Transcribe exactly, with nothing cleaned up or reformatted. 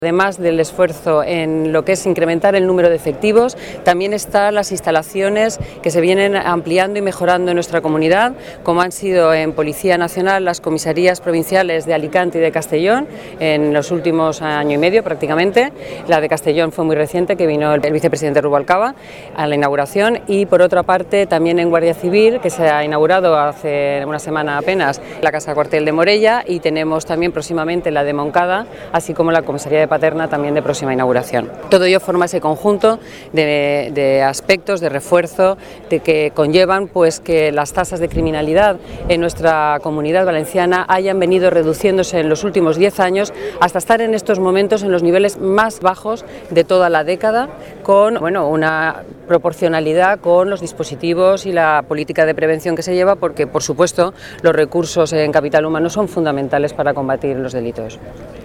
Además del esfuerzo en lo que es incrementar el número de efectivos, también están las instalaciones que se vienen ampliando y mejorando en nuestra comunidad, como han sido en Policía Nacional las comisarías provinciales de Alicante y de Castellón en los últimos año y medio prácticamente. La de Castellón fue muy reciente, que vino el vicepresidente Rubalcaba a la inauguración, y por otra parte también en Guardia Civil, que se ha inaugurado hace una semana apenas la Casa Cuartel de Morella, y tenemos también próximamente la de Moncada, así como la comisaría de Paterna también de próxima inauguración. Todo ello forma ese conjunto de, de aspectos de refuerzo de que conllevan pues que las tasas de criminalidad en nuestra comunidad valenciana hayan venido reduciéndose en los últimos diez años hasta estar en estos momentos en los niveles más bajos de toda la década, con bueno, una proporcionalidad con los dispositivos y la política de prevención que se lleva, porque por supuesto los recursos en capital humano son fundamentales para combatir los delitos.